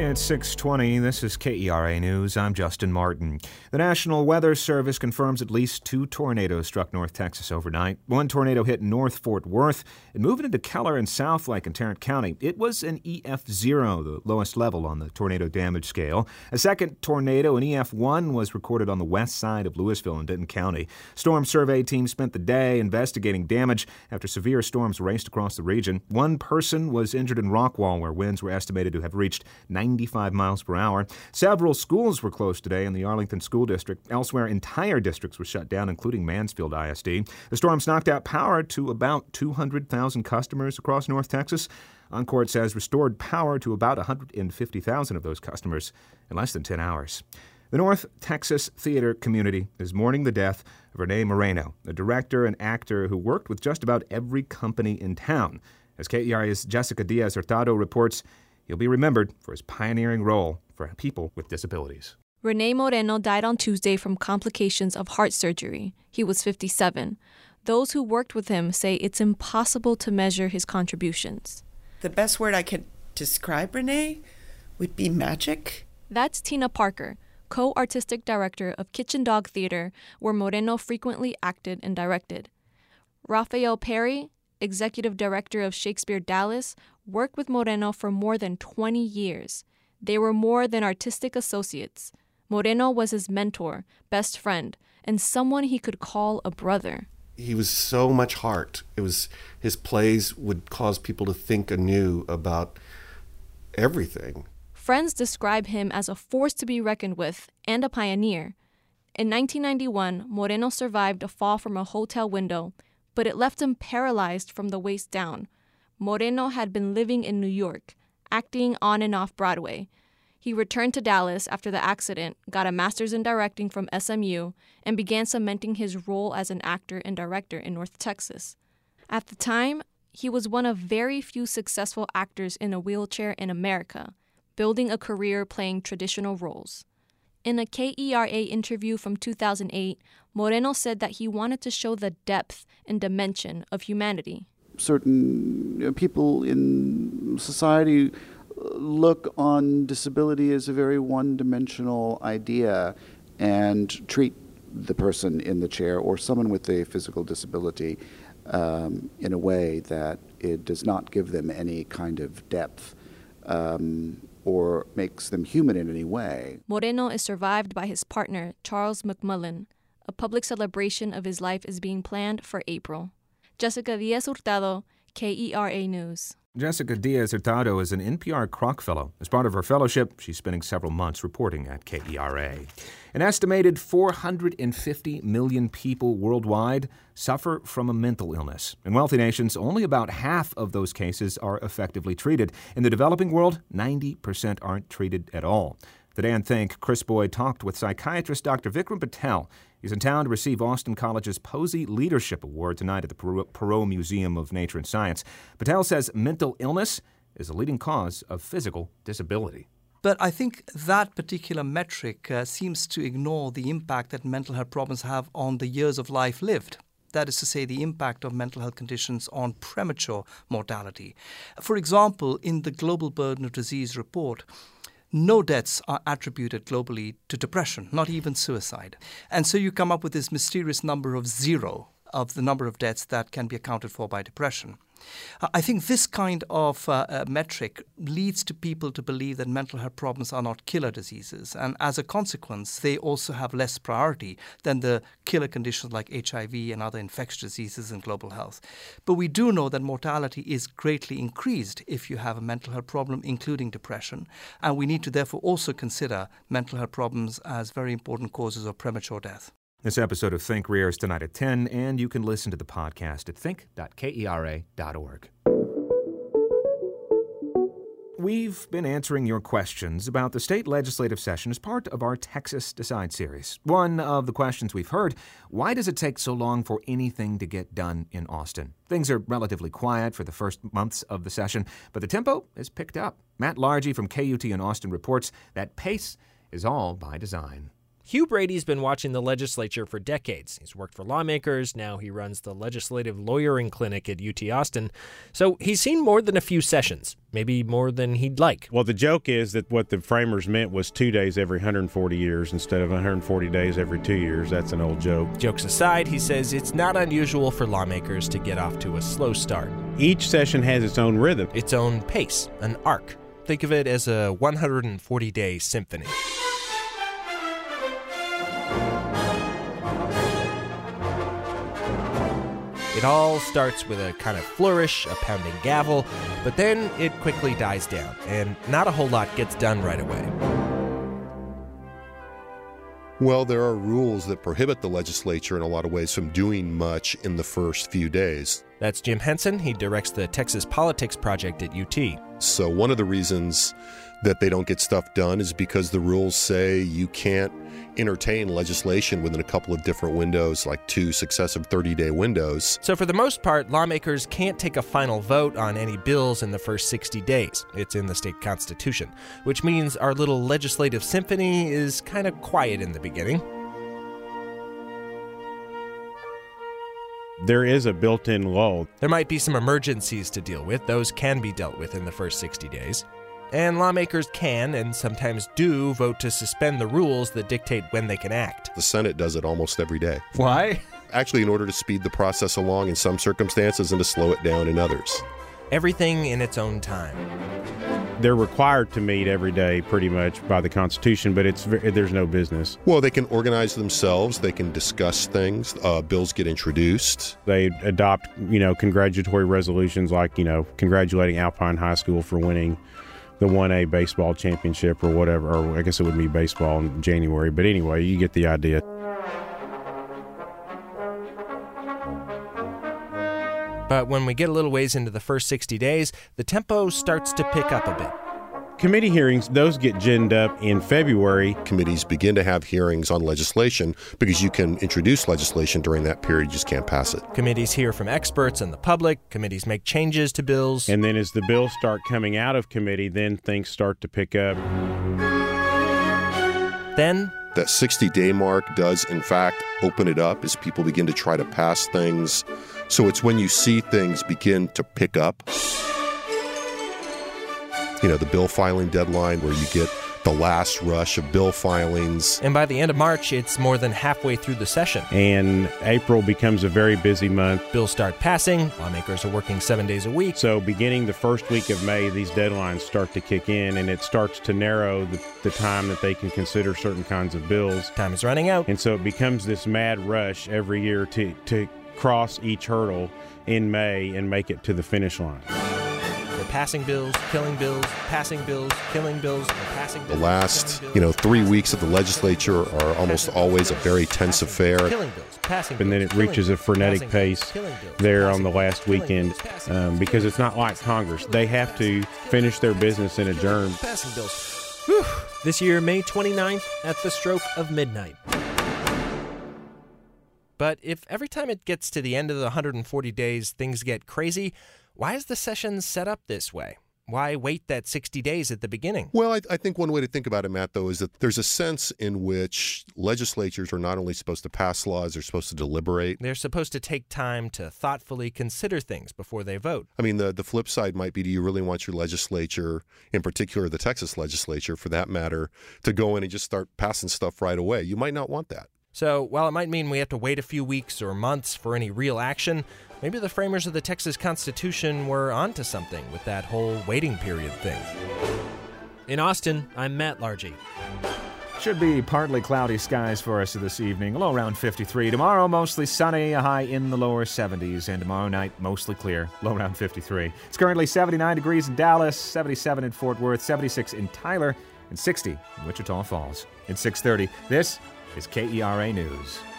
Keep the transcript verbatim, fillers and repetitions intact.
It's six twenty. This is K E R A News. I'm Justin Martin. The National Weather Service confirms at least two tornadoes struck North Texas overnight. One tornado hit North Fort Worth. It moved into Keller and Southlake in Tarrant County. It was an E F zero, the lowest level on the tornado damage scale. A second tornado, an E F one, was recorded on the west side of Louisville in Denton County. Storm survey teams spent the day investigating damage after severe storms raced across the region. One person was injured in Rockwall, where winds were estimated to have reached ninety-five miles per hour. Several schools were closed today in the Arlington School District. Elsewhere, entire districts were shut down, including Mansfield I S D. The storms knocked out power to about two hundred thousand customers across North Texas. Encore says restored power to about one hundred fifty thousand of those customers in less than ten hours. The North Texas theater community is mourning the death of Rene Moreno, a director and actor who worked with just about every company in town. As K E R A's Jessica Diaz-Hurtado reports, he'll be remembered for his pioneering role for people with disabilities. Rene Moreno died on Tuesday from complications of heart surgery. He was fifty-seven. Those who worked with him say it's impossible to measure his contributions. The best word I could describe Rene would be magic. That's Tina Parker, co-artistic director of Kitchen Dog Theater, where Moreno frequently acted and directed. Rafael Perry, executive director of Shakespeare Dallas, worked with Moreno for more than twenty years. They were more than artistic associates. Moreno was his mentor, best friend, and someone he could call a brother. He was so much heart. It was his plays would cause people to think anew about everything. Friends describe him as a force to be reckoned with and a pioneer. In nineteen ninety-one, Moreno survived a fall from a hotel window, but it left him paralyzed from the waist down. Moreno had been living in New York, acting on and off Broadway. He returned to Dallas after the accident, got a master's in directing from S M U, and began cementing his role as an actor and director in North Texas. At the time, he was one of very few successful actors in a wheelchair in America, building a career playing traditional roles. In a K E R A interview from two thousand eight, Moreno said that he wanted to show the depth and dimension of humanity. Certain people in society look on disability as a very one-dimensional idea and treat the person in the chair or someone with a physical disability um, in a way that it does not give them any kind of depth um, or makes them human in any way. Moreno is survived by his partner, Charles McMullen. A public celebration of his life is being planned for April. Jessica Diaz-Hurtado, K E R A News. Jessica Diaz-Hurtado is an N P R Kroc Fellow. As part of her fellowship, she's spending several months reporting at K E R A. An estimated four hundred fifty million people worldwide suffer from a mental illness. In wealthy nations, only about half of those cases are effectively treated. In the developing world, ninety percent aren't treated at all. Today on Think, Chris Boyd talked with psychiatrist Doctor Vikram Patel. He's in town to receive Austin College's Posey Leadership Award tonight at the Perot Museum of Nature and Science. Patel says mental illness is a leading cause of physical disability. But I think that particular metric uh, seems to ignore the impact that mental health problems have on the years of life lived. That is to say, the impact of mental health conditions on premature mortality. For example, in the Global Burden of Disease report, no deaths are attributed globally to depression, not even suicide. And so you come up with this mysterious number of zero of the number of deaths that can be accounted for by depression. I think this kind of uh, uh, metric leads to people to believe that mental health problems are not killer diseases. And as a consequence, they also have less priority than the killer conditions like H I V and other infectious diseases in global health. But we do know that mortality is greatly increased if you have a mental health problem, including depression. And we need to therefore also consider mental health problems as very important causes of premature death. This episode of Think re-airs tonight at ten, and you can listen to the podcast at think dot kera dot org. We've been answering your questions about the state legislative session as part of our Texas Decide series. One of the questions we've heard, why does it take so long for anything to get done in Austin? Things are relatively quiet for the first months of the session, but the tempo has picked up. Matt Largy from K U T in Austin reports that pace is all by design. Hugh Brady's been watching the legislature for decades. He's worked for lawmakers. Now he runs the legislative lawyering clinic at U T Austin. So he's seen more than a few sessions. maybe more than he'd like. Well, the joke is that what the framers meant was two days every one hundred forty years instead of one hundred forty days every two years. That's an old joke. Jokes aside, he says it's not unusual for lawmakers to get off to a slow start. Each session has its own rhythm. Its own pace, an arc. Think of it as a one hundred forty day symphony. It all starts with a kind of flourish, a pounding gavel, but then it quickly dies down, and not a whole lot gets done right away. Well, there are rules that prohibit the legislature in a lot of ways from doing much in the first few days. That's Jim Henson. He directs the Texas Politics Project at U T. So one of the reasons that they don't get stuff done is because the rules say you can't entertain legislation within a couple of different windows, like two successive thirty-day windows. So for the most part, lawmakers can't take a final vote on any bills in the first sixty days. It's in the state constitution, which means our little legislative symphony is kind of quiet in the beginning. There is a built-in lull. There might be some emergencies to deal with. Those can be dealt with in the first sixty days. And lawmakers can, and sometimes do, vote to suspend the rules that dictate when they can act. The Senate does it almost every day. Why? Actually, in order to speed the process along in some circumstances and to slow it down in others. Everything in its own time. They're required to meet every day pretty much by the Constitution, but it's there's no business. Well, they can organize themselves. They can discuss things. Uh, bills get introduced. They adopt, you know, congratulatory resolutions like, you know, congratulating Alpine High School for winning the one A baseball championship or whatever, or I guess it would be baseball in January. But anyway, you get the idea. But when we get a little ways into the first sixty days, the tempo starts to pick up a bit. Committee hearings, those get ginned up in February. Committees begin to have hearings on legislation because you can introduce legislation during that period, you just can't pass it. Committees hear from experts and the public. Committees make changes to bills. And then as the bills start coming out of committee, then things start to pick up. Then that sixty-day mark does, in fact, open it up as people begin to try to pass things. So it's when you see things begin to pick up. You know, the bill filing deadline where you get the last rush of bill filings. And by the end of March, it's more than halfway through the session. And April becomes a very busy month. Bills start passing. Lawmakers are working seven days a week. So beginning the first week of May, these deadlines start to kick in, and it starts to narrow the, the time that they can consider certain kinds of bills. Time is running out. And so it becomes this mad rush every year to, to cross each hurdle in May and make it to the finish line. Passing bills, killing bills, passing bills, killing bills, passing bills. The last, you know, three weeks of the legislature are almost always a very tense affair. Killing bills, passing bills, and then it reaches a frenetic pace there on the last weekend um, because it's not like Congress. They have to finish their business and adjourn. Passing bills. Whew. This year, May twenty-ninth, at the stroke of midnight. But if every time it gets to the end of the one hundred forty days, things get crazy, why is the session set up this way? Why wait that sixty days at the beginning? Well, I, I think one way to think about it, Matt, though, is that there's a sense in which legislatures are not only supposed to pass laws, they're supposed to deliberate. They're supposed to take time to thoughtfully consider things before they vote. I mean, the, the flip side might be, do you really want your legislature, in particular the Texas legislature, for that matter, to go in and just start passing stuff right away? You might not want that. So while it might mean we have to wait a few weeks or months for any real action, maybe the framers of the Texas Constitution were onto something with that whole waiting period thing. In Austin, I'm Matt Largy. Should be partly cloudy skies for us this evening, low around fifty-three. Tomorrow, mostly sunny, a high in the lower seventies. And tomorrow night, mostly clear, low around fifty-three. It's currently seventy-nine degrees in Dallas, seventy-seven in Fort Worth, seventy-six in Tyler, and sixty in Wichita Falls. It's six thirty. This is K E R A News.